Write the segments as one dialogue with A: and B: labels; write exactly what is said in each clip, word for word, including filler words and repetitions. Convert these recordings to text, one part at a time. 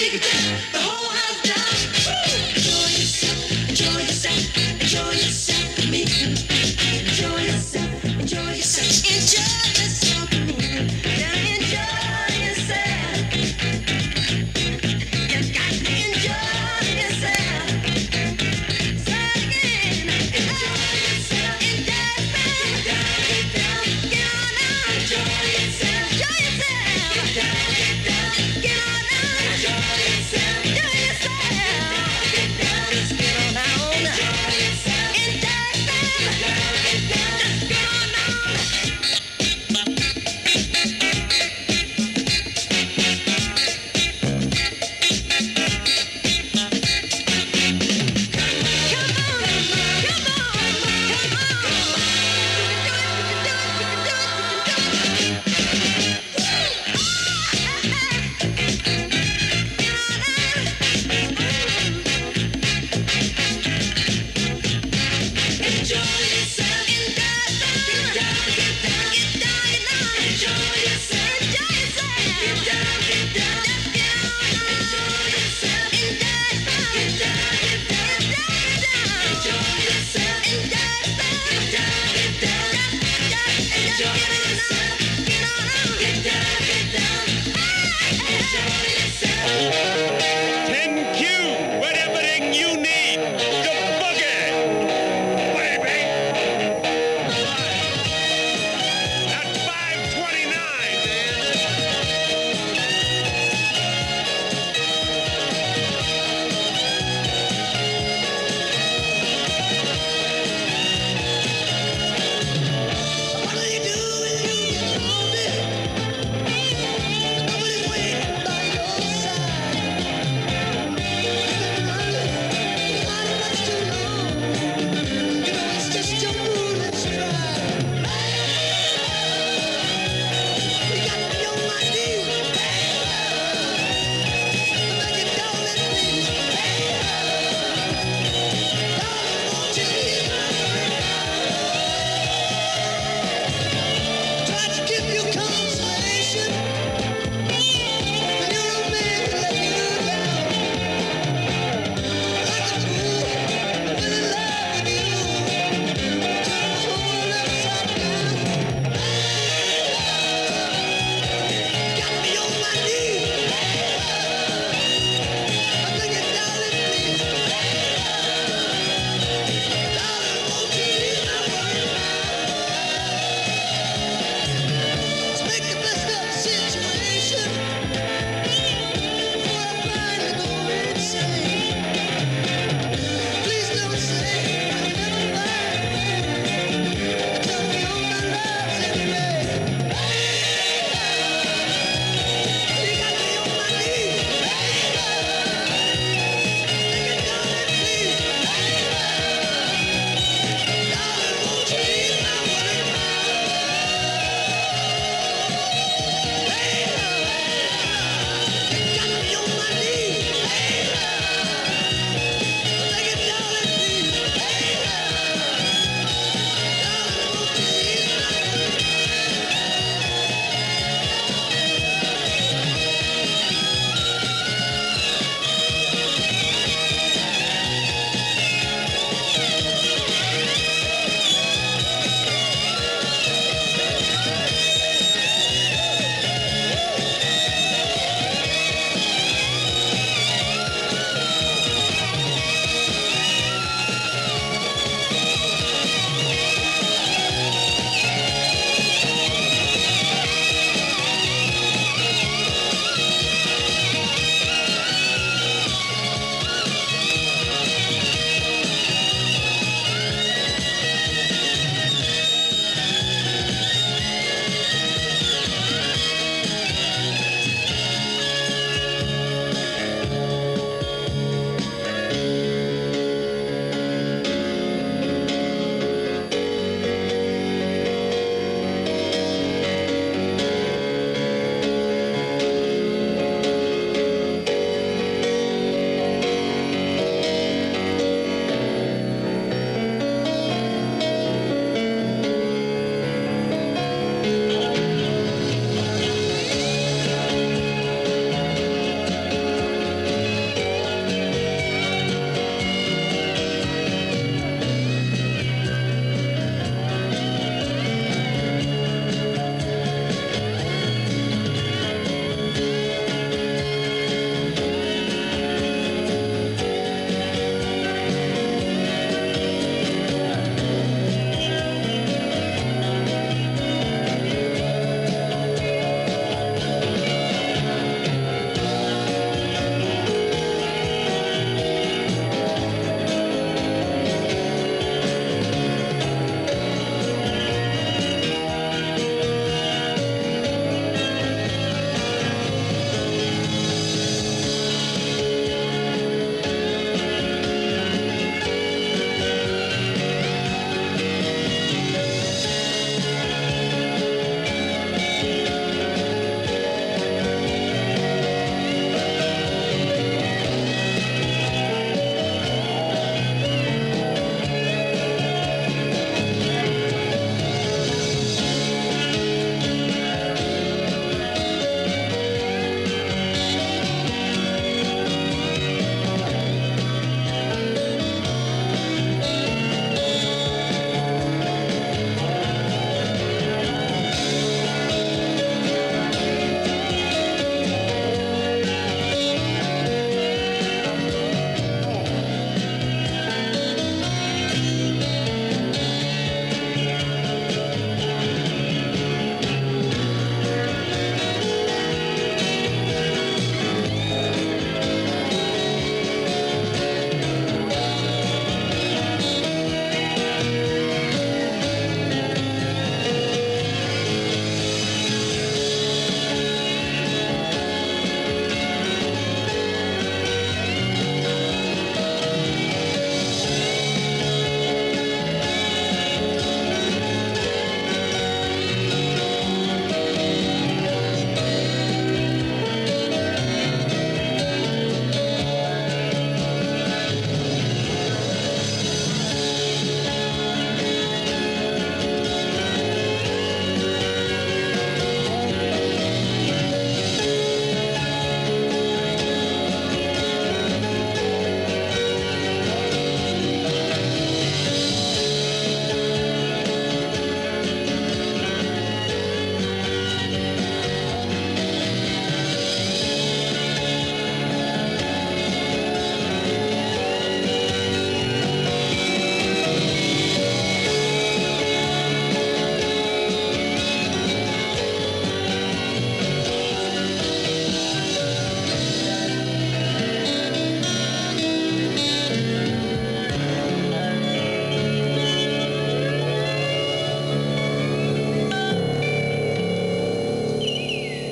A: Take it down, the whole house down. Enjoy yourself, enjoy yourself, enjoy yourself with me. Enjoy yourself, enjoy yourself, enjoy yourself with me. Now enjoy yourself. You got to enjoy yourself. Say it again. Enjoy yourself, enjoy yourself. Get down, get down, get on out. Enjoy yourself, enjoy yourself. Get down, get down, get on out. Enjoy yourself.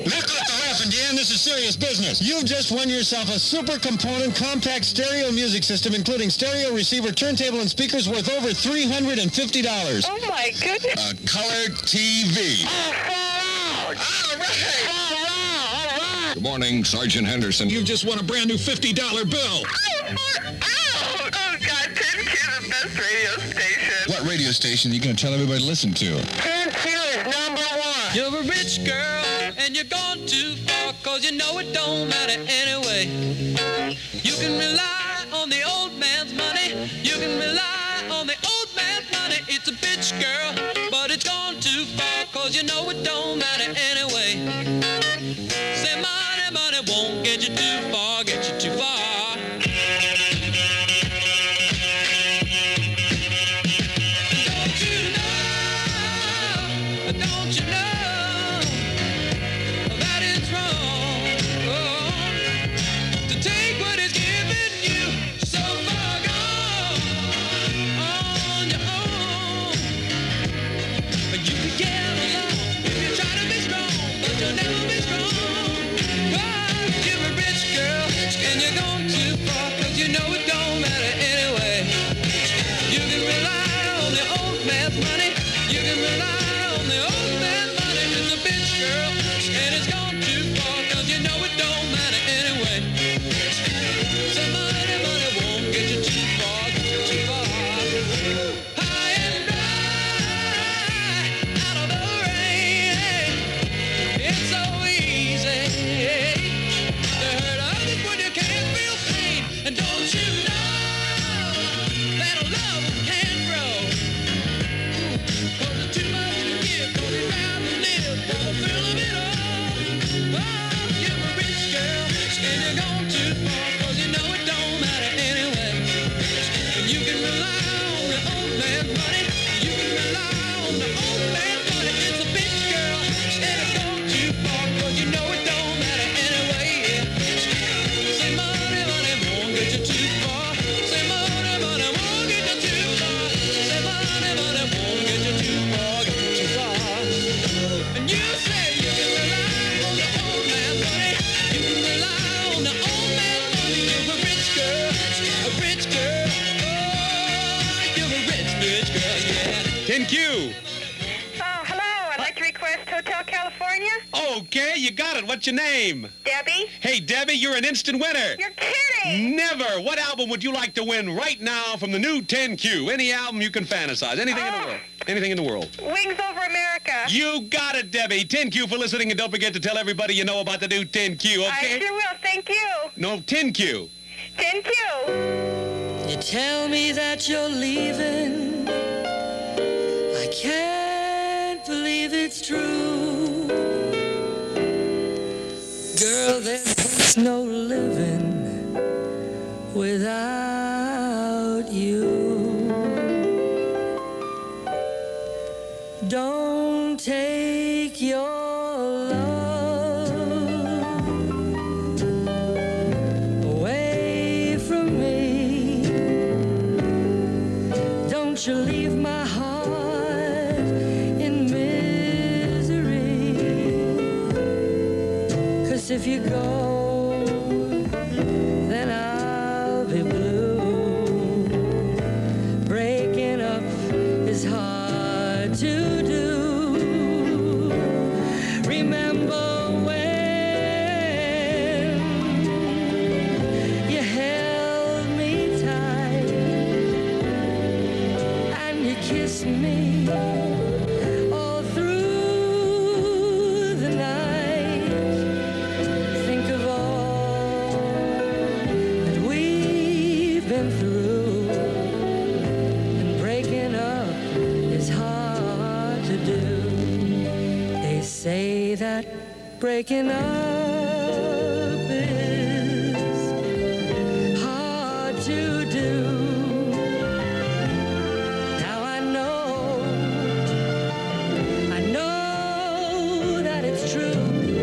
B: Look up the ref, and Deanne, this is serious business. You've just won yourself a super component compact stereo music system, including stereo receiver, turntable, and speakers worth over three hundred fifty dollars.
C: Oh, my goodness.
B: A color T V.
C: Oh, fall out.
B: All right.
C: Fall out. All right.
D: Good morning, Sergeant Henderson.
B: You've just won a brand new fifty dollar bill.
C: Oh, oh, God, ten Q, the best radio station.
B: What radio station are you going to tell everybody to listen to?
C: ten Q is number one.
E: You're a rich girl, and you're gone too far, cause you know it don't matter anyway. You can rely on the old man's money, you can rely on the old man's money. It's a bitch girl, but it's gone too far, cause you know it don't matter anyway. Say money, money won't get you too far, get you too far. Don't you know, don't you know that it's wrong, oh, to take what is given you so far gone on your own. You can get along if you try to be strong, but you'll never be strong. Cause you're a rich girl and you're gone too far, cause you know it don't matter anyway. You can rely on the old man's money, you can rely on the old man's money. It's a bitch girl and it's gone too far, cause you know it don't matter anyway. So money, money won't get you too far, get you too far. High and dry, out of the rain, it's so easy to hurt others when you can't feel pain. And don't you know that love can't grow? Cause it's too much to give, cause it's bound to live for the thrill of it all. Oh, you're a rich girl, and you're gone too far, cause you know it don't matter anyway. And you can rely on the old man's money, you can rely on the old man's money. It's a bitch girl, and it's gone too far, cause you know it don't matter anyway. Yeah. Say money, money won't get you too far. Say money, money won't get you too far. Say money, money won't get you too far, get you too far. And you say you can rely on the old man's money, you can rely on the old man's money. You're a rich girl, a rich girl. Oh, you're a rich, rich girl, yeah.
F: ten Q.
C: Oh, hello. I'd like to request Hotel California.
F: Okay, you got it. What's your name?
C: Debbie?
F: Hey, Debbie, you're an instant winner.
C: You're kidding.
F: Never. What album would you like to win right now from the new ten Q? Any album you can fantasize. Anything in the
C: Oh.
F: world. Anything in the world.
C: Wings Over America.
F: You got it, Debbie. ten Q for listening, and don't forget to tell everybody you know about the new ten Q,
C: I
F: okay?
C: sure will. Thank you.
F: No, ten Q.
C: ten Q.
E: You tell me that you're leaving. I can't believe it's true. Girl, there's no living without you. Don't take your love away from me. Don't you leave my heart in misery. 'Cause if you go, then I'll be blue. Breaking up is hard to do. Remember when you held me tight and you kissed me all through the night. Think of all that we've been through, and breaking up is hard to do. They say that breaking up is hard to do. Now I know, I know that it's true.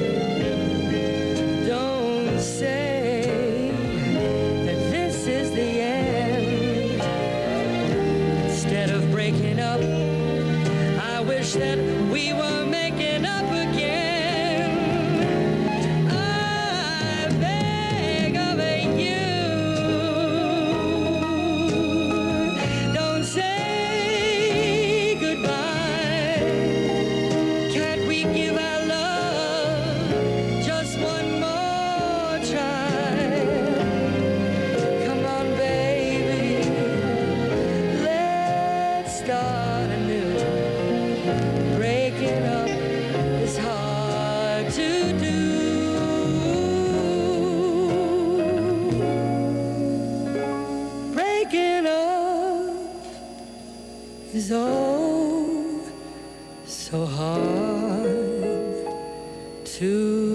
E: Don't say that this is the end. Instead of breaking up, I wish that we were making up again. is oh so hard to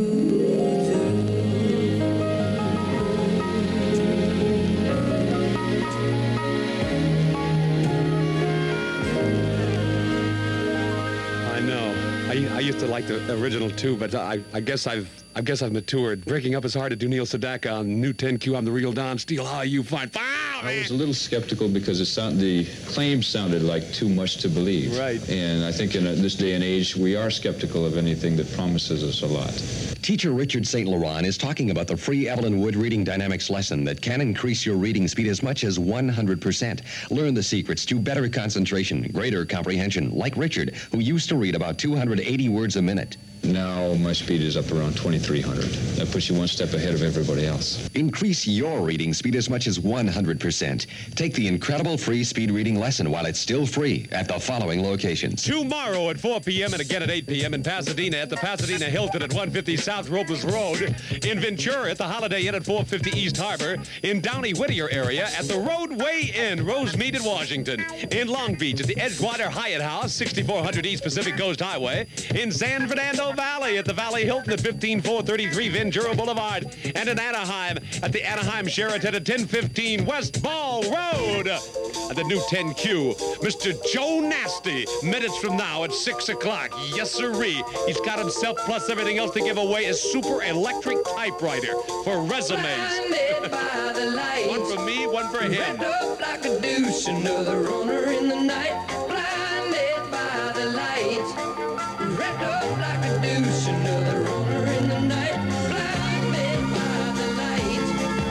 F: I know. I, I used to like the original too, but I, I guess I've I guess I've matured. Breaking up is hard to do. Neil Sedaka on New ten Q. I'm the real Don Steele. How you find?
D: I was a little skeptical because it sound, the claims sounded like too much to believe.
F: Right.
D: And I think in a, this day and age, we are skeptical of anything that promises us a lot.
G: Teacher Richard Saint Laurent is talking about the free Evelyn Wood Reading Dynamics lesson that can increase your reading speed as much as one hundred percent. Learn the secrets to better concentration, greater comprehension, like Richard, who used to read about two hundred eighty words a minute.
D: Now my speed is up around twenty-three hundred. That puts you one step ahead of everybody else.
G: Increase your reading speed as much as one hundred percent. Take the incredible free speed reading lesson while it's still free at the following locations.
F: Tomorrow at four p.m. and again at eight p.m. in Pasadena at the Pasadena Hilton at one fifty South Robles Road. In Ventura at the Holiday Inn at four fifty East Harbor. In Downey Whittier area at the Roadway Inn, Rosemead at Washington. In Long Beach at the Edgewater Hyatt House, sixty-four hundred East Pacific Coast Highway. In San Fernando Valley at the Valley Hilton at fifteen four thirty-three Ventura Boulevard. And in Anaheim at the Anaheim Sheraton at ten fifteen West Ball Road. At the new ten Q, Mister Joe Nasty, minutes from now at six o'clock. Yes, sirree. He's got himself plus everything else to give away a super electric typewriter for resumes.
E: Blinded by the light.
F: One for me, one for him.
E: Wrapped up like a douche, another runner in the night. Blinded by the light. Wrapped up like a douche, another runner in the night. Blinded by the light.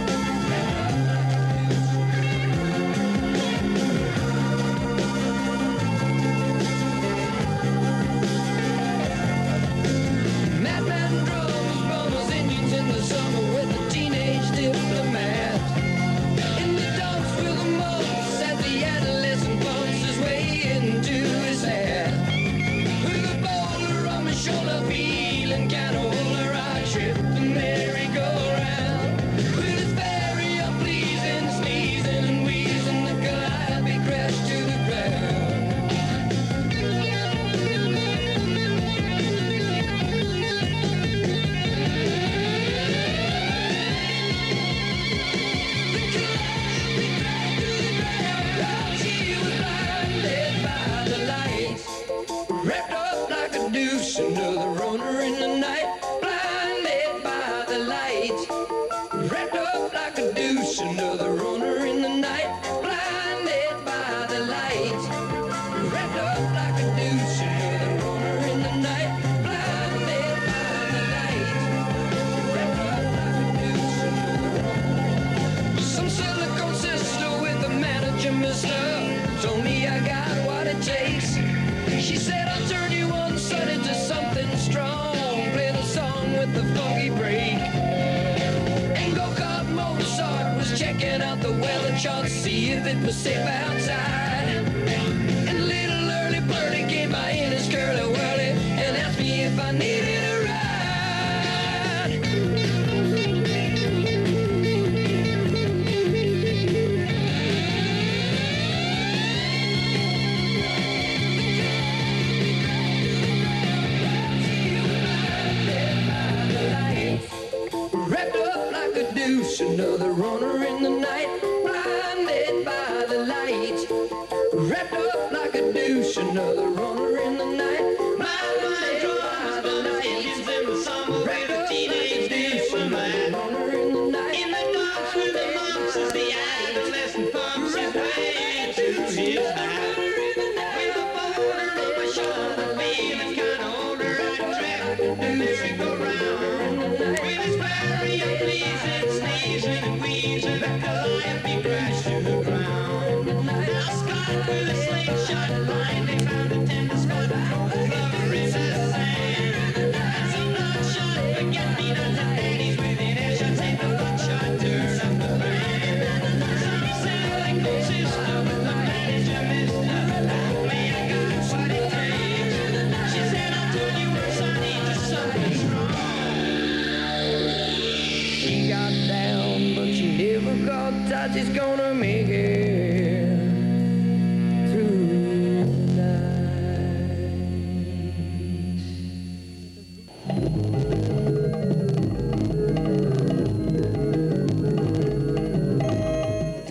E: Madman drums, bummers, Indians in the summer with a teenage diplomat. In the dumps with the mumps as the adolescent bumps his way into his hat. With a boulder on my shoulder, feeling kinda older, I trip the merry-go-round. With his very unpleasing sneezing and wheezing, the Calliope crashed to the ground. Wrapped up like a douche, another runner in the night. Blinded by the light. Wrapped up like a douche, another runner in the night. Blinded by the light. Wrapped up like a douche, another runner in the night. Blinded by the light. Wrapped up like a douche, another runner. Some silicone sister with a manager, mister, told me I got what it takes. She said I'll turn you on sun into something strong. Play the song with the funky break. And go-kart Mozart was checking out the weather chart to see if it was safe outside. And little early birdie came by in his curly whirly and asked me if I needed a ride. Wrapped up like a douche, another runner in the night. Blinded by the light. Wrapped up like a douche, another runner in the night. Blinded by the light. Wrapped up like a douche, another runner in the night. In the dark with the mumps as the adolescent pumps his way to his night. With a boulder on my shoulder, feeling kinda older, I track the merry-go-round. With his very unpleasing sneezing and wheezing, the Calliope crashed to the ground. Now Scott with a slingshot blind, they found a tender spot, lover in the sand. And some bloodshot forget-me-nots and ladies within earshot, say the buckshot turn up the band. Some silicone sister with the manager, mister, told me I got what it takes. She said I'll turn you once I need to something strong. She got down, but she never got touch. She's gonna make it through.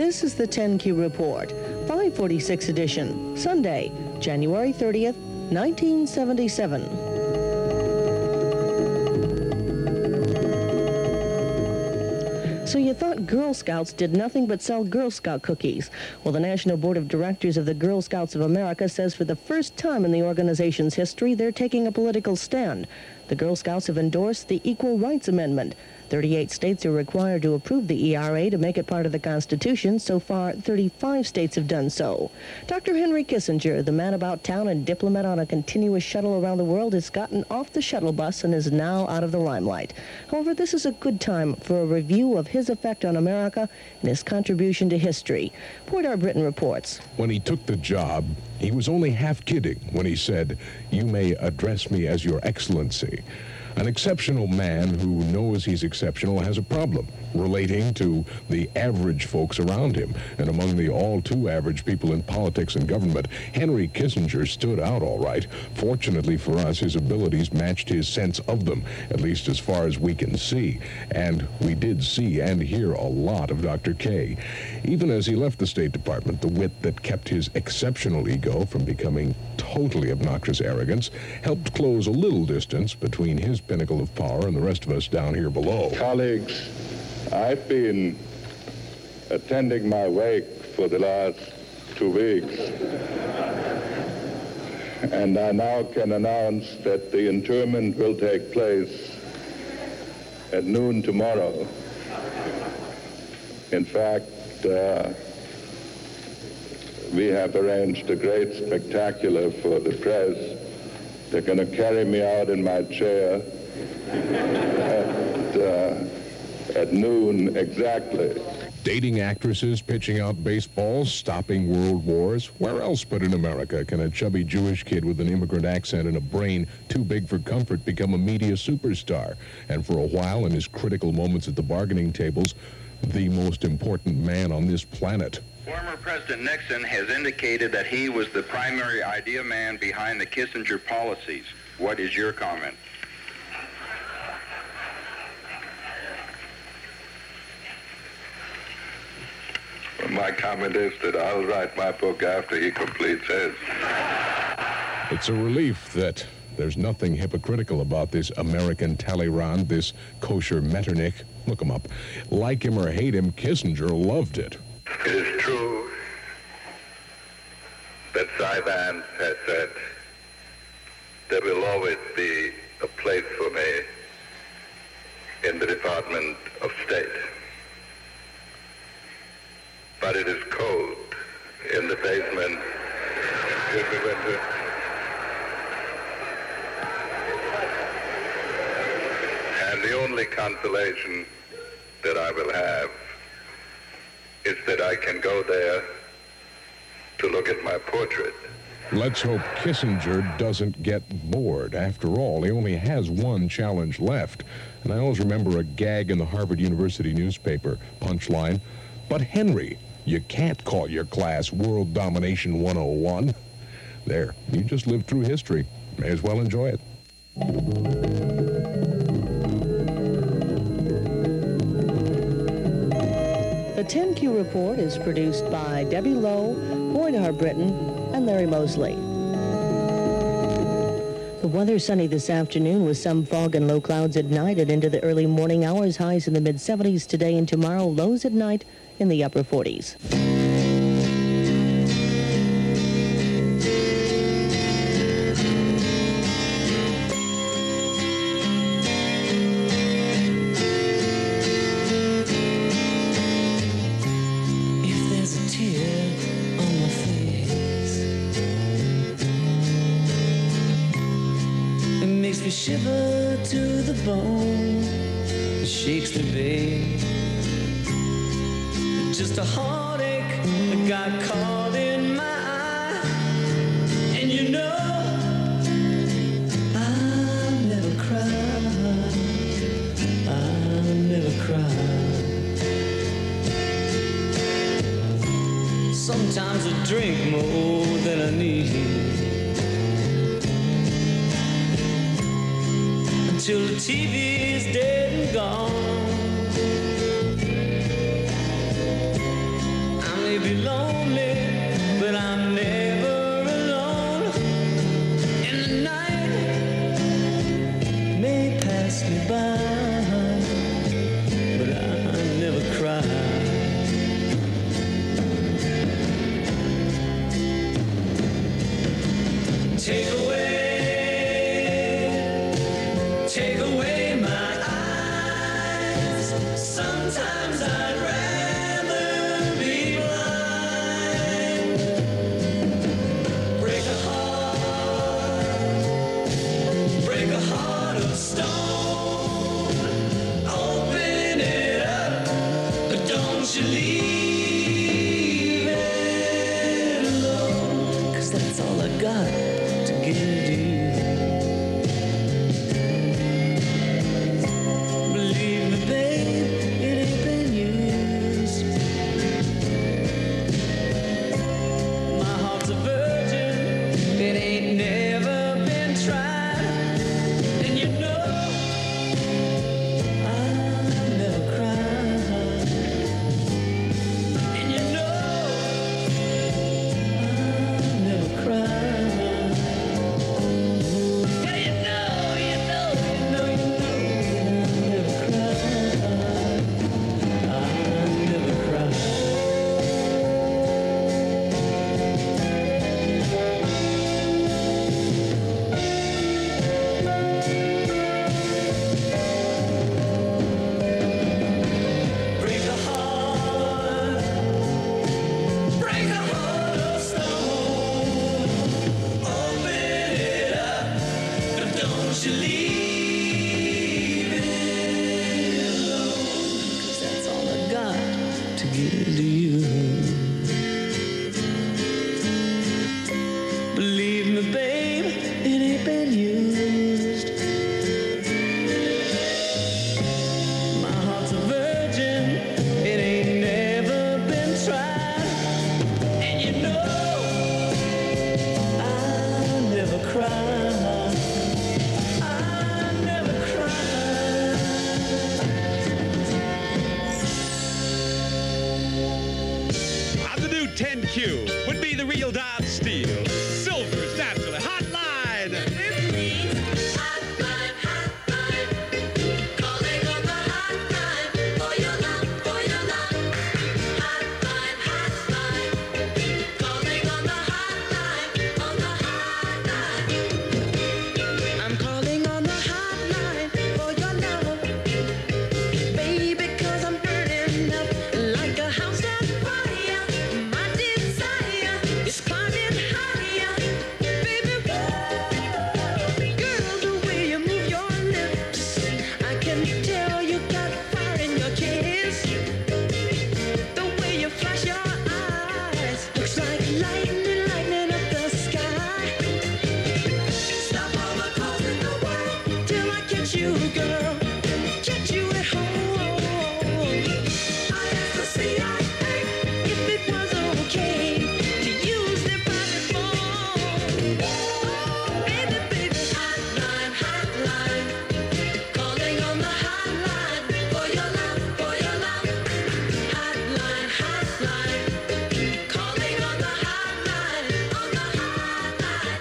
H: This is the ten Q Report, five forty-six edition, Sunday, January thirtieth, nineteen seventy-seven. So you thought Girl Scouts did nothing but sell Girl Scout cookies. Well, the National Board of Directors of the Girl Scouts of America says for the first time in the organization's history, they're taking a political stand. The Girl Scouts have endorsed the Equal Rights Amendment. thirty-eight states are required to approve the E R A to make it part of the Constitution. So far, thirty-five states have done so. Doctor Henry Kissinger, the man about town and diplomat on a continuous shuttle around the world, has gotten off the shuttle bus and is now out of the limelight. However, this is a good time for a review of his effect on America and his contribution to history. Boyd R. Britton reports.
I: When he took the job, he was only half kidding when he said, "You may address me as Your Excellency." An exceptional man who knows he's exceptional has a problem relating to the average folks around him. And among the all too average people in politics and government, Henry Kissinger stood out all right. Fortunately for us, his abilities matched his sense of them, at least as far as we can see. And we did see and hear a lot of Doctor K. Even as he left the State Department, the wit that kept his exceptional ego from becoming totally obnoxious arrogance helped close a little distance between his pinnacle of power and the rest of us down here below.
J: Colleagues, I've been attending my wake for the last two weeks, and I now can announce that the interment will take place at noon tomorrow. In fact, uh, we have arranged a great spectacular for the press. They're going to carry me out in my chair at, uh, at noon exactly.
I: Dating actresses, pitching out baseballs, stopping world wars. Where else but in America can a chubby Jewish kid with an immigrant accent and a brain too big for comfort become a media superstar? And for a while, in his critical moments at the bargaining tables, the most important man on this planet.
K: Former President Nixon has indicated that he was the primary idea man behind the Kissinger policies. What is your comment?
J: Well, my comment is that I'll write my book after he completes his.
I: It's a relief that there's nothing hypocritical about this American Talleyrand, this kosher Metternich. Look him up. Like him or hate him, Kissinger loved it.
J: It is true that Cy Vance has said there will always be a place for me in the Department of State. But it is cold in the basement. Excuse me, Winter. And the only consolation that I will have is that I can go there to look at my portrait.
I: Let's hope Kissinger doesn't get bored. After all, he only has one challenge left. And I always remember a gag in the Harvard University newspaper, punchline, "But Henry, you can't call your class World Domination one oh one. There, you just lived through history. May as well enjoy it.
H: The ten Q Report is produced by Debbie Lowe, Boyd R. Britton, and Larry Mosley. The weather sunny this afternoon with some fog and low clouds at night and into the early morning hours. Highs in the mid seventies today and tomorrow. Lows at night in the upper forties.
E: Shiver to the bone, it shakes the bed. Just a heartache that got caught in my eye. And you know, I'll never cry. I'll never cry. Sometimes I drink more than I need, till the T V is dead and gone.
F: Q would be the real Don Steele. Silver's naturally hotline.
A: Hotline, hotline, calling on the hotline for your love, for your love. Hotline, hotline, calling on the hotline, on the hotline. I'm calling on the hotline for your love, baby, 'cause I'm burning up like a house on fire. My desire is climbing higher, baby. Girl, the way you move your lips, I can tell you got fire in your kiss. The way you flash your eyes looks like lightning, lightning up the sky. Stop all the calls in the world till I catch you, girl. Catch you at home. I asked the C I A if it was okay to use their private phone. Baby, baby, hotline, hotline, calling on the hotline for your love, for your love. Hotline, hotline, calling on the hotline, on the hotline.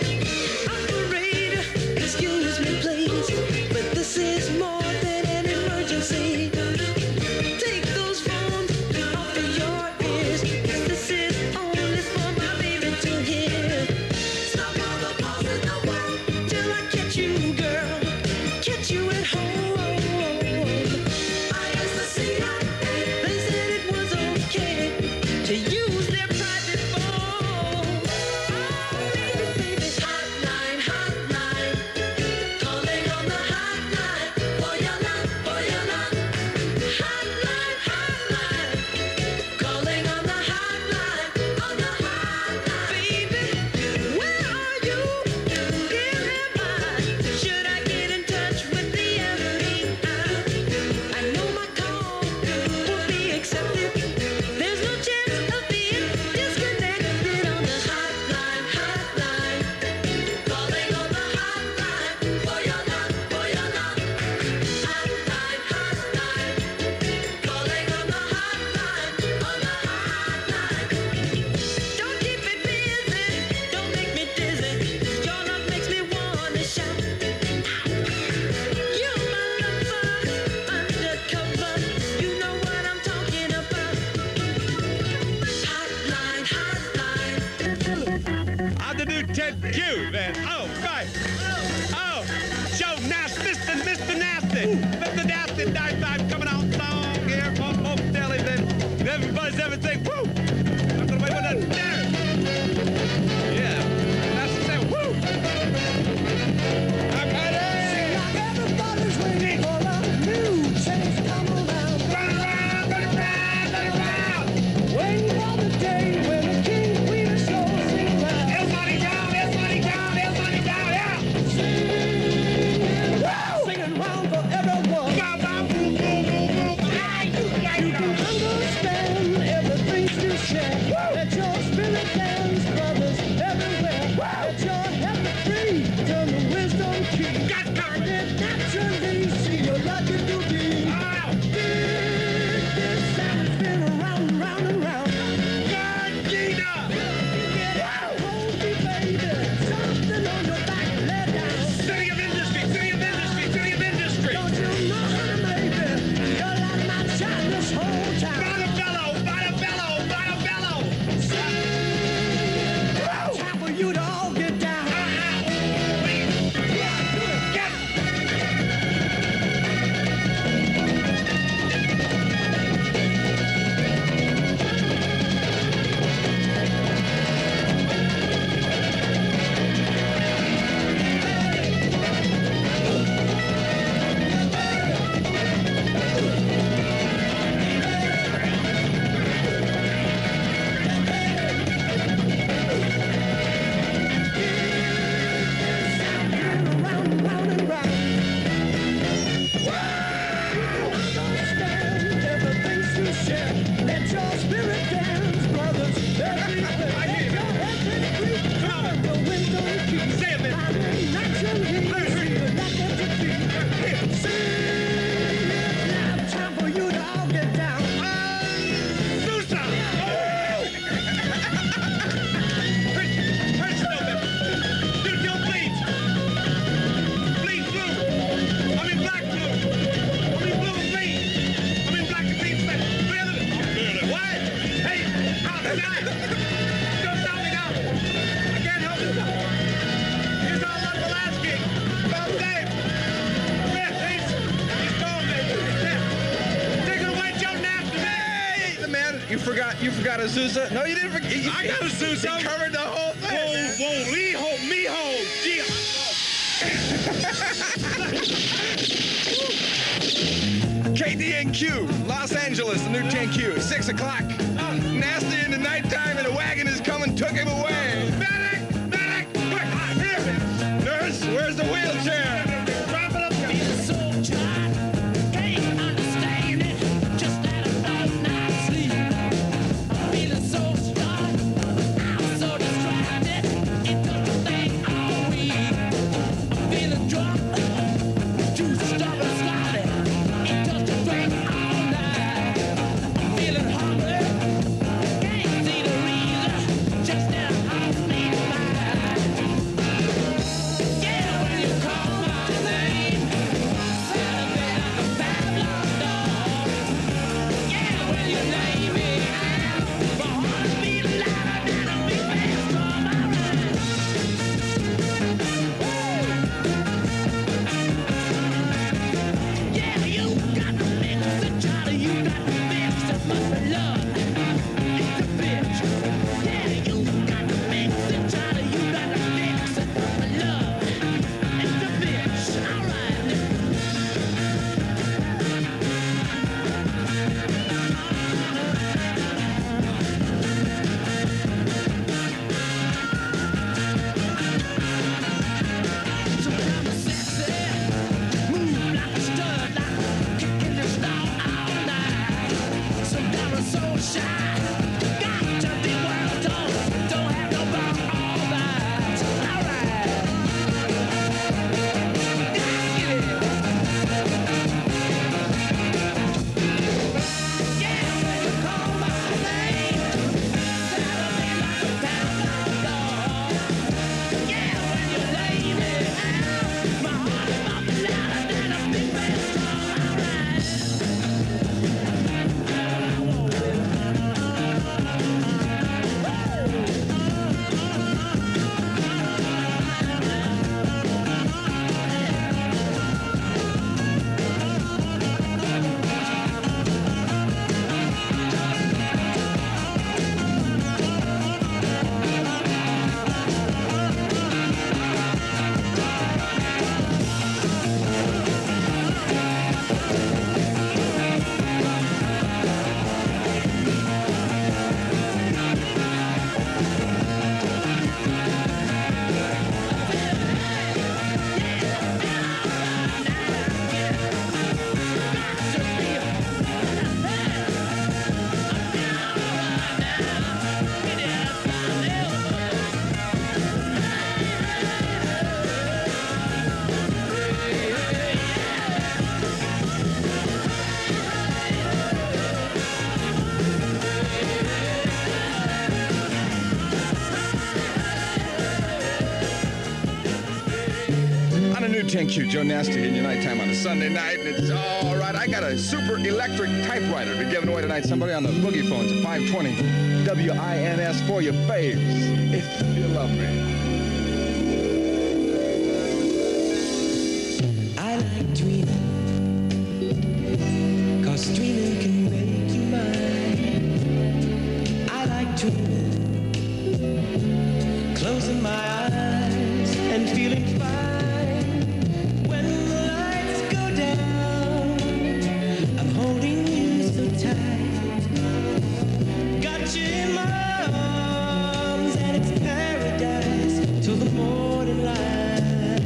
A: Operator, excuse me, please, but this is more than an emergency. Take those phones off of your ears, 'cause this is only for my baby to hear. Stop all the calls in the world till I catch you, girl. Catch you at home. I asked the C I A, they said it was okay to use their private phone. Baby, baby, hotline, hotline, calling on the hotline for your love, for your love. Hotline, hotline, calling on the hotline, on the hotline. Baby, where are you? Here am I. Should I get in touch with the F B I? I know my call will be accepted. There's no chance of being disconnected on the hotline, hotline, calling on the hotline for your love, for your love. Hotline, hotline, calling on the hotline, on the hotline. Don't keep me busy, don't make me dizzy. Your love makes me wanna shout. You're my lover, undercover. You know what I'm talking about. Hotline, hotline.
F: I'm the new Ted Q, man. Oh, right. Oh, Joe Nasty, Mister Mister Nasty. Mister Nasty, night time coming out strong here from Hope Deli, man. Everybody's everything. Woo! I'm gonna wait with that there. Yeah. That's the same. Woo! I'm ready.
E: Everybody's waiting for a new change to come around.
F: Run around, run around, run around.
E: Waiting for the day when the king, queen, and soul sing around.
F: There's money down, there's money down, there's money down, yeah.
E: Singing round for everyone.
F: Bam, bam, boom,
L: forgot. You forgot Azusa. No, you didn't forget.
M: I got Azusa.
L: He covered the whole thing.
M: Whoa,
L: man.
M: whoa, Liho, Miho,
L: K D N Q, Los Angeles, the new ten Q, six o'clock. Nasty in the nighttime and the wagon is coming, took him away.
M: Medic, medic, quick, here.
L: Nurse, where's the wheelchair?
M: Drop it up there.
L: ten Q, Joe Nasty in your nighttime on a Sunday night, and it's all right. I got a super electric typewriter to be given away tonight. Somebody on the boogie phones at five twenty W I N S for your faves, if you love me.
E: I like dreaming, 'cause dreaming can make you mine. I like dreaming, closing my eyes and feeling fine. When the lights go down, I'm holding you so tight. Got you in my arms and it's paradise till the morning light.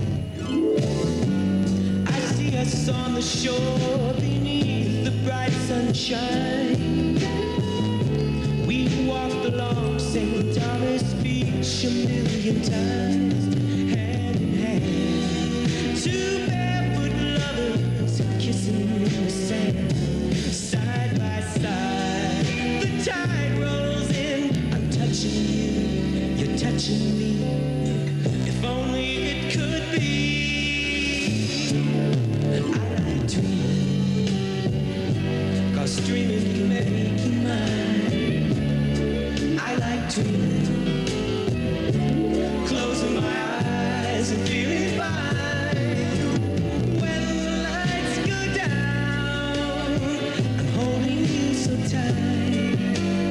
E: I see us on the shore beneath the bright sunshine. We walked along Saint Thomas Beach a million times, hand in hand. Two barefoot lovers kissing in the sand, side by side. The tide rolls in, I'm touching you, you're touching me. If only it could be. I like dreaming, 'cause dreaming can make you mine. I like dreaming, closing my eyes and feeling fine. When the lights go down, I'm holding you so tight.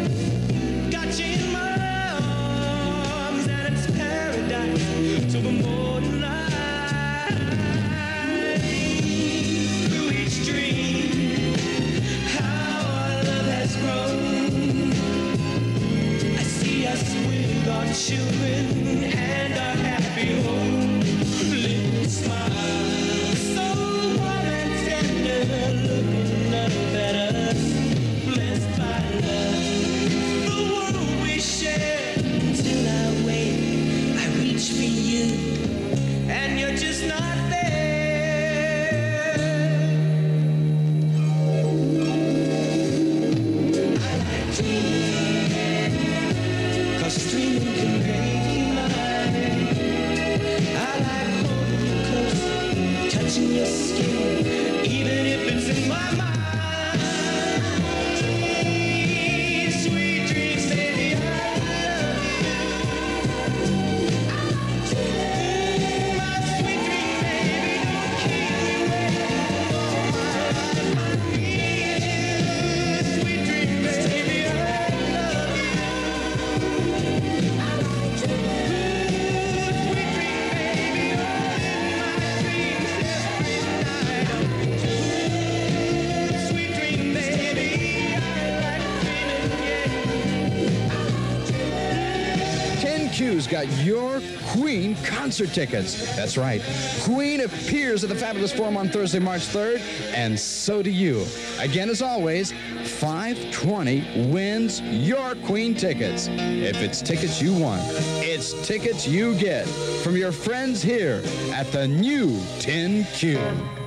L: who's got your Queen concert tickets. That's right. Queen appears at the Fabulous Forum on Thursday, March third, and so do you. Again, as always, five twenty wins your Queen tickets. If it's tickets you want, it's tickets you get from your friends here at the new ten Q.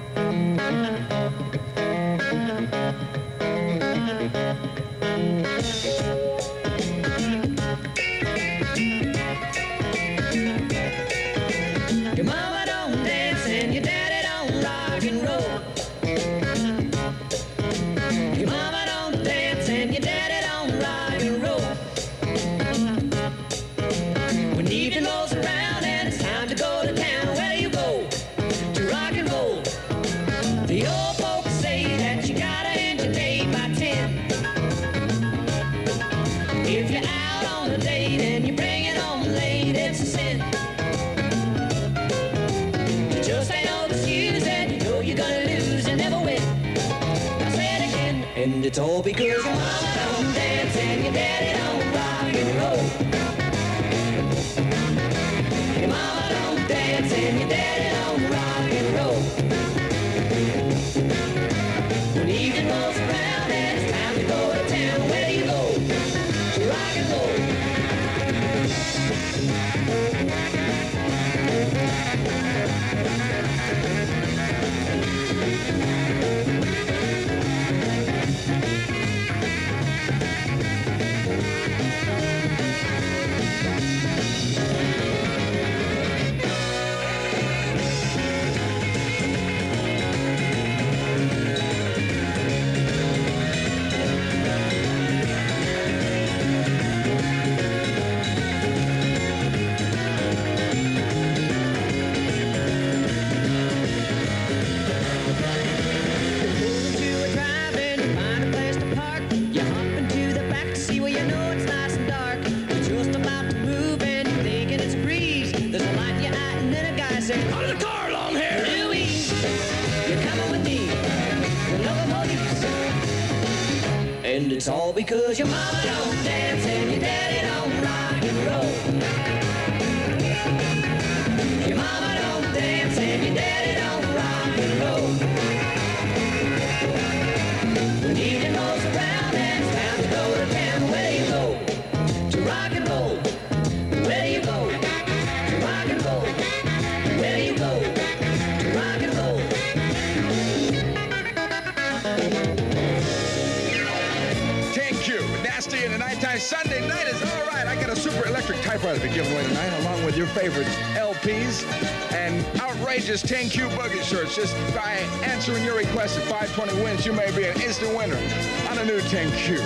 A: Your mama don't dance and your daddy don't rock and roll. Your mama don't dance and your daddy don't rock and roll. When evening rolls around and it's time to go to town, where do you go to rock and roll? The old folks say that you gotta end your day by ten. If you're out on a date and you bring it home late, it's a sin. You just ain't no excuse and you know you're gonna lose and never win. I'll say it again, and it's all because your mama don't dance and your daddy don't rock and roll. Your mama don't dance and your daddy don't rock and roll. When evening rolls around and it's time to go to town, where do you go to rock and roll? And it's all because your mama don't dance and your daddy don't rock and roll. Your mama don't dance and your daddy don't rock and roll. When evening rolls around and it's time to go to town, where do you go to rock and roll? Where do you go to rock and roll? Where do you go to rock and roll?
L: Nasty in the nighttime. Sunday night is all right. I got a super electric typewriter to give away tonight, along with your favorite L Ps and outrageous ten Q buggy shirts. Just by answering your request at five twenty wins, you may be an instant winner on a new ten Q.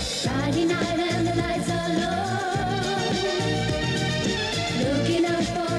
A: Friday night and the lights are low. Looking up for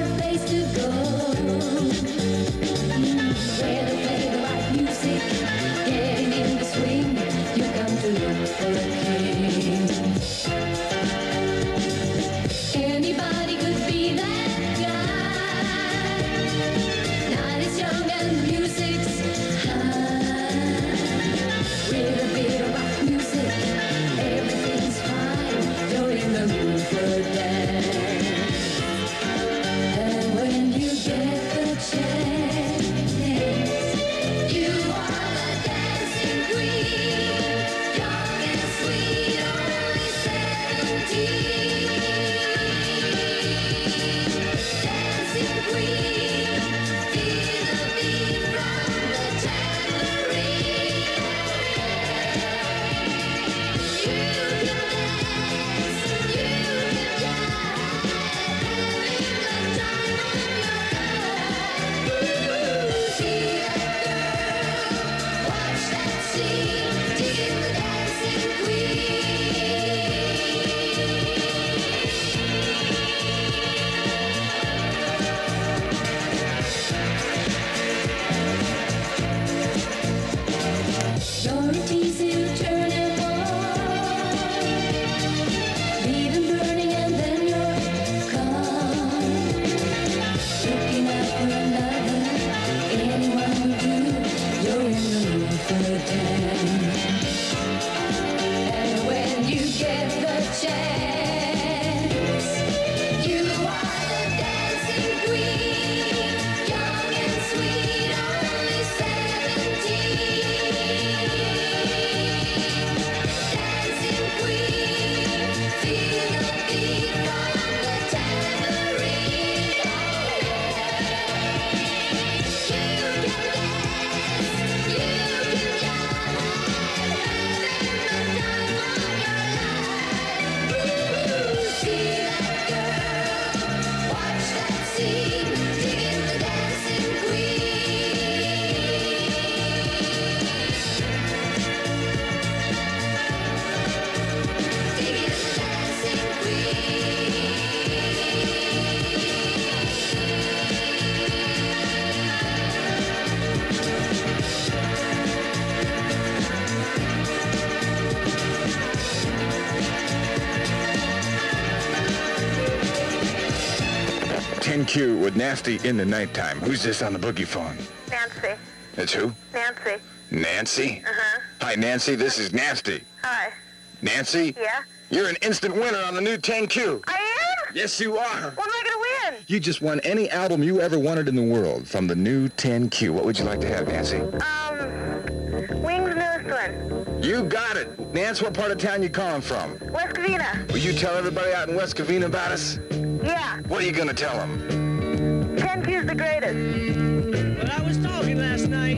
L: ten Q with Nasty in the nighttime. Who's this on the boogie phone?
C: Nancy.
L: It's who?
C: Nancy.
L: Nancy?
C: Uh-huh.
L: Hi, Nancy. This is Nasty.
C: Hi.
L: Nancy?
C: Yeah?
L: You're an instant winner on the new ten Q.
C: I am?
L: Yes, you are.
C: What am I going to win?
L: You just won any album you ever wanted in the world from the new ten Q. What would you like to have, Nancy?
C: Um, Wings' newest one.
L: You got it. Nance, what part of town you calling from?
C: West Covina.
L: Will you tell everybody out in West Covina about us?
C: Yeah.
L: What are you going to tell them?
C: ten Q's the greatest.
E: Well, I was talking last night.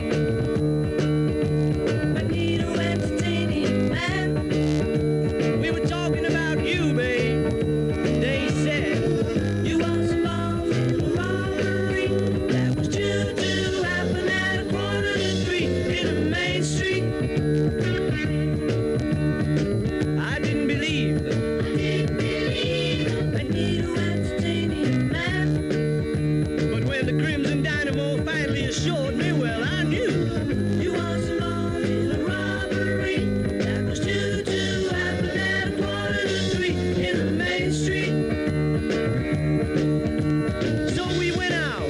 E: We were talking about you, babe. They said you was involved in a robbery that was due to happen at a quarter to three in a main street. I didn't believe them. I didn't believe them. I need to entertain you, man. But when the Crimson Dynamo finally assured me, well, I knew you was involved in a robbery that was due to happen at a quarter to three in the main street. So we went out.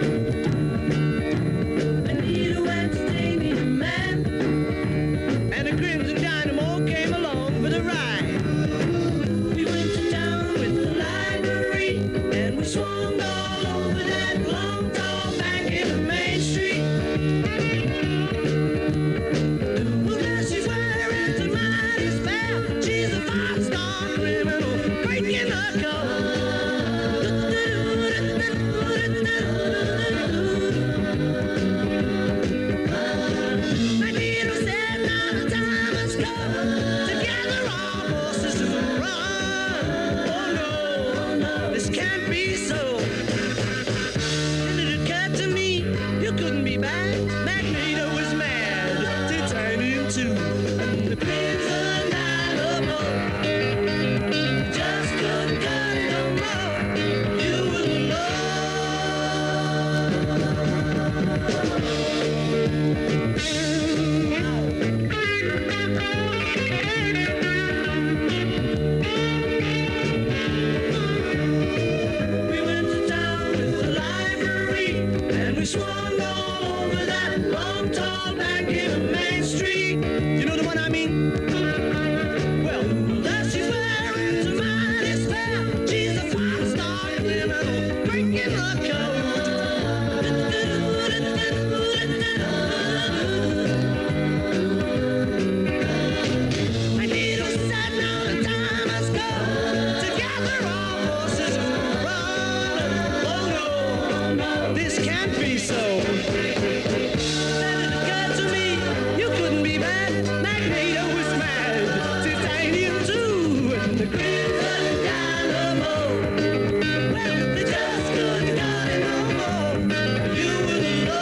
E: I need to entertain you, man. And the Crimson Dynamo came along for the ride. We went to town with the library and we swung all over that long, tall bank in the main street. Well, there she wears a mighty spell. She's a five-star criminal, breaking the code. Magneto said now the time has come to gather our forces to run. Oh no, this can't be so. And it occurred to me, you couldn't be back. Magneto was mad to turn into the Crimson Dynamo. Just couldn't cut it no more. You were We went to town with the library and we swung all over that long, tall bank in Main Street. You know the one I mean? Well, there she's wearing a mighty spell. She's a five-star criminal, breaking the code. Magneto said now the time has come to gather our forces and run. Oh no, this can't be so. Then it occurred to me, you couldn't be mad. Magneto was mad. Titanium too, and the Crimson Dynamo. Well, they just couldn't cut it no more. You were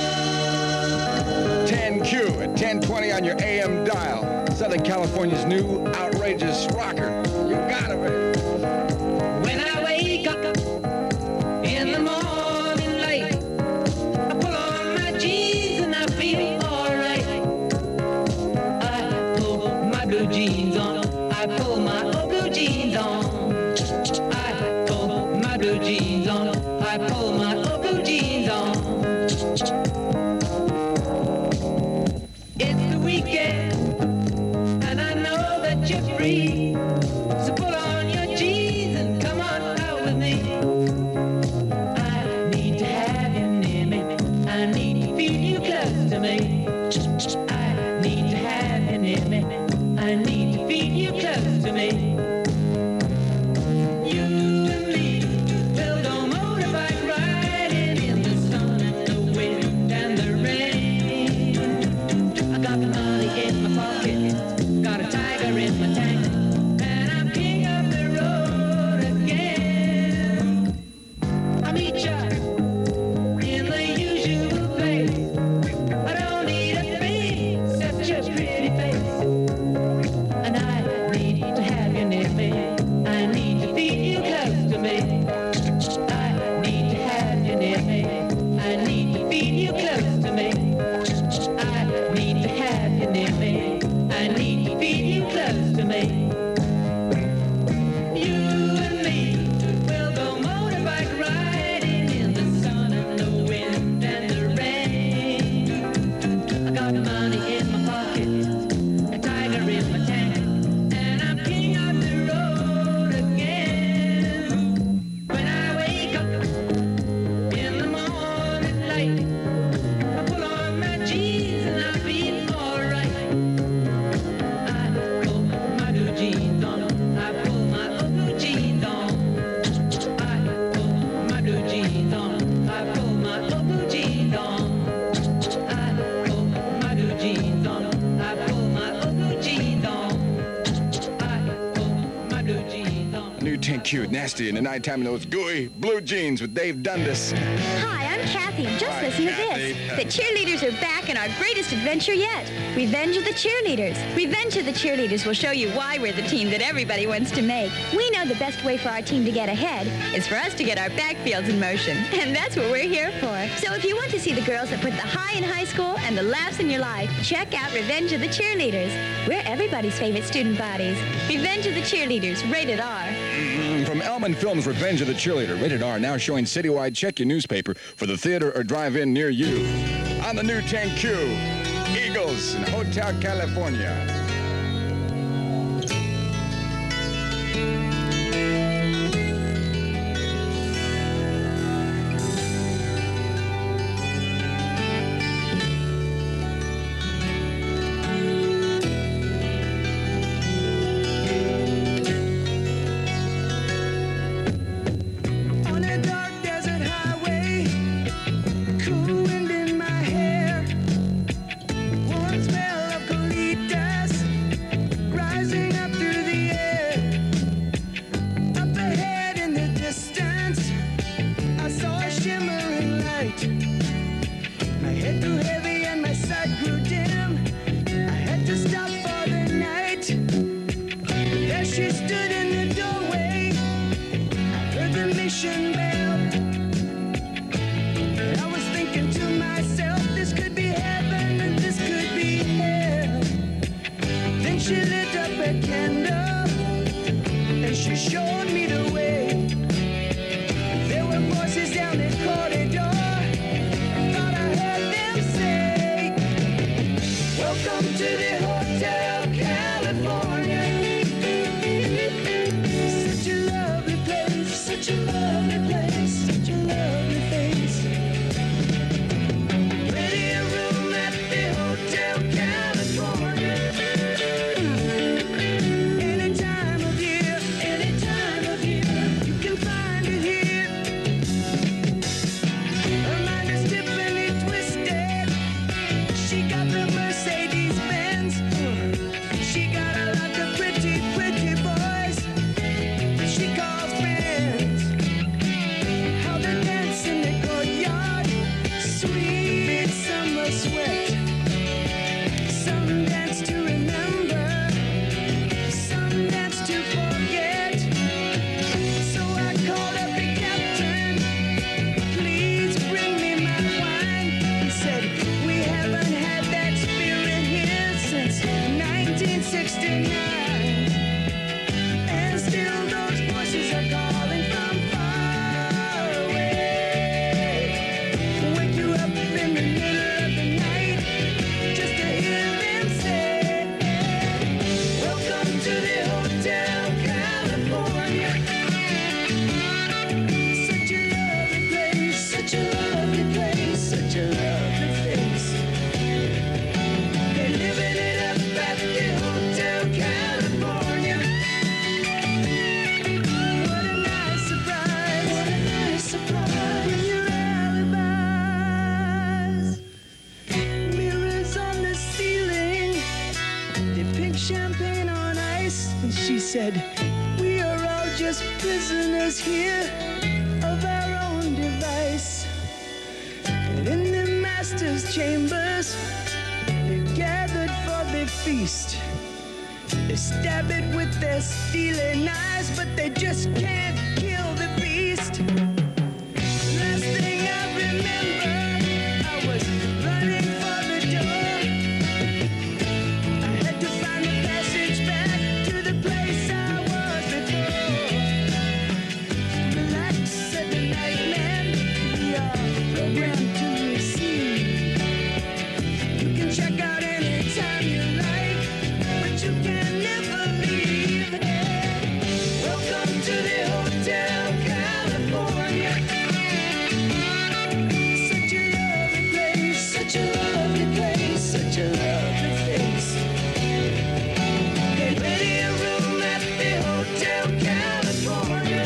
E: the
L: ten Q at ten twenty on your A M dial. Southern California's new outrageous rocker. You got it, man.
E: When I wake up in the morning light, I pull on my jeans and I feel alright. I pull my blue jeans on, I pull my old blue jeans on. I pull my blue jeans on, I pull my old blue jeans on. It's the weekend and I know that you're free. So pull on your jeans and come on out with me. I need to have you near me. I need to feel you close to me. I need to have you near me. I need to feel you close to me. You and me, build a motorbike riding in the sun and the wind and the rain. I got the money in my pocket, got a tiger in my tank, and I'm king of the road again. I meet ya in the usual place. I don't need a thing except your pretty face, and I need to have you near me.
L: new Tank Q, Nasty in the nighttime in those gooey blue jeans with Dave Dundas.
N: Hi, I'm Kathy, and just
L: Hi,
N: listen
L: Kathy.
N: to this. The cheerleaders are back in our greatest adventure yet. Revenge of the Cheerleaders. Revenge of the Cheerleaders will show you why we're the team that everybody wants to make. We know the best way for our team to get ahead is for us to get our backfields in motion, and that's what we're here for. So if you want to see the girls that put the high in high school and the laughs in your life, check out Revenge of the Cheerleaders. We're everybody's favorite student bodies. Revenge of the Cheerleaders, rated R.
L: Mm, From Elman Films, Revenge of the Cheerleader, rated R, now showing citywide. Check your newspaper for the theater or drive-in near you. On the new Tank Q, Eagles in Hotel California.
E: On a dark desert highway, cool wind in my hair, warm smell of colitas rising up through the air. Up ahead in the distance, I saw a shimmering light. My head grew heavy and my sight grew dim. I had to stop for the night. There she stood in the doorway. Heard the mission bell. I was thinking to myself, this could be heaven and this could be hell. Then she lit up a candle and she showed me the way. There were voices down the corridor. I thought I heard them say, welcome to the Hotel California. Such a lovely place, such a lovely place, such a lovely face. Ready a room at the Hotel California. Any time of year, any time of year, you can find it here. Her mind is Tiffany twisted. She got the Mercedes Benz. She got a lot of pretty, pretty boys she calls friends. How they dance in the courtyard, sweet summer sweat. Some dance to remember, some dance to forget. So I called up the captain, please bring me my wine. He said, we haven't had that spirit here since nineteen sixty-nine. And still those voices are calling from far away. Wake you up in the middle of the night just to hear them say, welcome to the Hotel California. Such a lovely place, such a lovely place, such a lovely face. They're living it up at the Hotel California. What a nice surprise, what a nice surprise. Bring your alibis. Mirrors on the ceiling, they pink champagne on ice. And she said, we are all just prisoners here of our own device. And in the master's chambers, they're gathered for the feast. They stab it with their steely knives, but they just can't kill the beast. Last thing I remember, I was running for the door. I had to find the passage back to the place I was before. Relax, said the night man, we are programmed to receive. You can check out anytime you like, but you can never leave. Welcome to the Hotel California. Such a lovely place, such a lovely place, such a lovely face. Get ready a room at the Hotel California.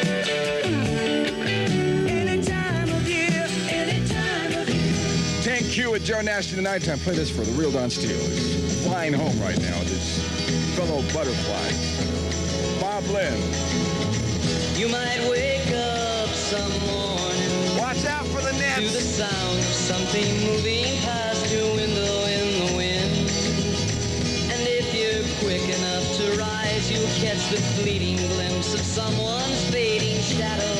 E: Any time of year, any time of year.
L: Tank Q with Joe Nasty in the nighttime. Play this for the real Don Steele. He's flying home right now with his fellow butterfly, Bob Lynn.
E: You might wake up some morning.
L: Watch out for the nets.
E: To the sound of something moving past your window in the wind. And if you're quick enough to rise, you'll catch the fleeting glimpse of someone's fading shadow.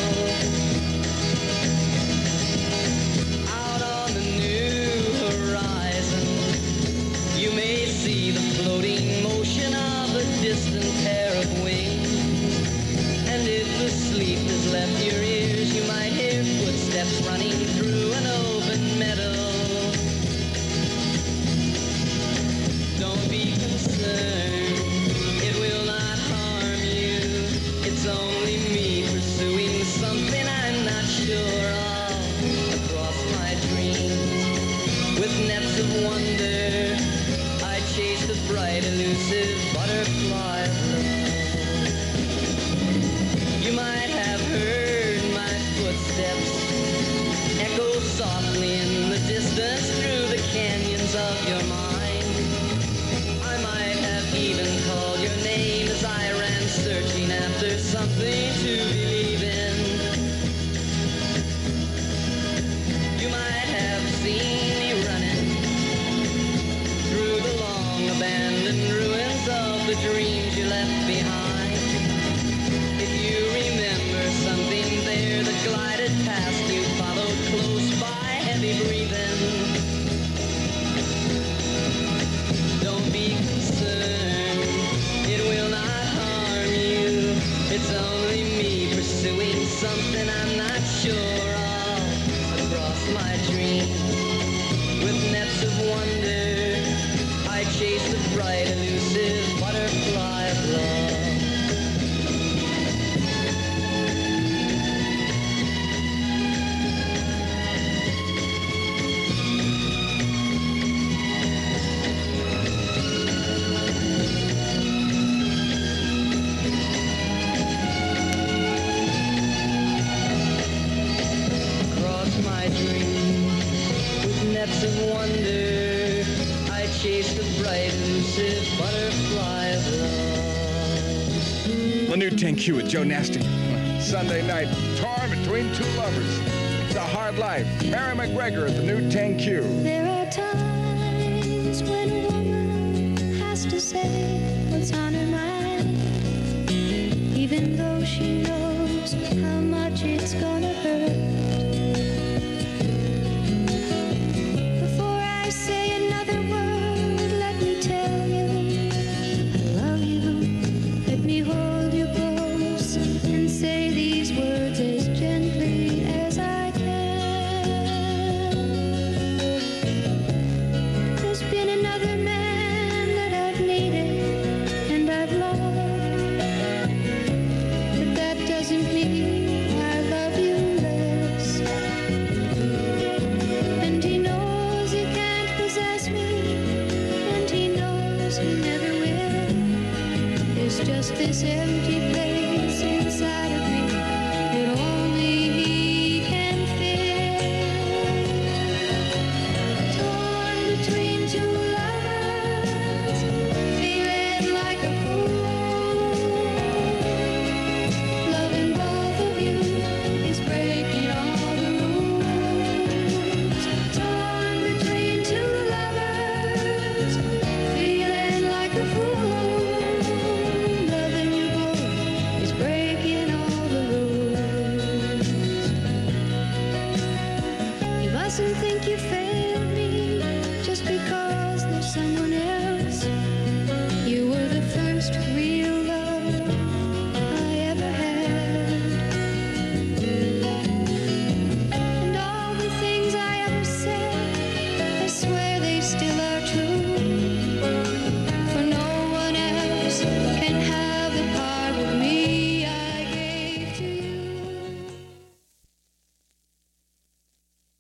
E: Out on the new horizon, you may see the floating motion of a distant pair of wings. And if the sleep has left your ears, you might hear footsteps running through an open meadow. Don't be concerned, it will not harm you. It's only me pursuing something I'm not sure of. Across my dreams, with nets of wonder, I chase the bright, elusive butterfly of love. You might have heard my footsteps echo softly in the distance through the canyons of your mind. I might have even called your name as I ran searching after something to believe in. You might have seen me running through the long abandoned ruins of the dreams you left behind. If you remember something there that glided past you, followed close by, heavy breathing. Don't be concerned, it will not harm you. It's only me pursuing something I'm not sure of. Across my dreams, with nets of wonder, I chase the bright, elusive butterfly of love. Across my dreams, with nets of wonder, I chase the bright, elusive butterfly of love.
L: The new ten Q with Joe Nasty. Sunday night, torn between two lovers. It's a hard life. Mary McGregor at the new ten Q.
A: There are times when a woman has to say what's on her mind, even though she knows how much it's gonna hurt. Before I say another word, let me tell you I love you. Let me hold you close and say these words as gently as I can. There's been another man that I've needed and I've loved, but that doesn't mean I love you less. And he knows he can't possess me, and he knows he never will. There's just this empty place inside of